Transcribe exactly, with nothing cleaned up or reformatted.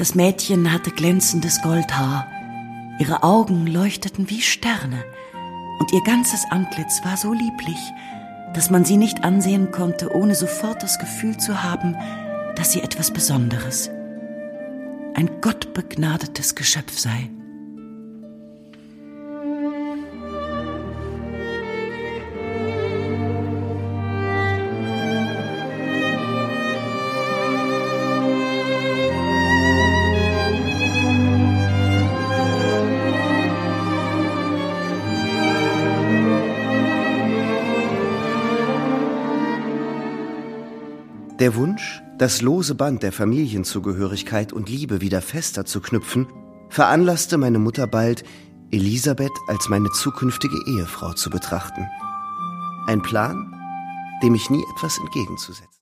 Das Mädchen hatte glänzendes Goldhaar, ihre Augen leuchteten wie Sterne und ihr ganzes Antlitz war so lieblich, dass man sie nicht ansehen konnte, ohne sofort das Gefühl zu haben, dass sie etwas Besonderes, ein gottbegnadetes Geschöpf sei. Der Wunsch, das lose Band der Familienzugehörigkeit und Liebe wieder fester zu knüpfen, veranlasste meine Mutter bald, Elisabeth als meine zukünftige Ehefrau zu betrachten. Ein Plan, dem ich nie etwas entgegenzusetzen.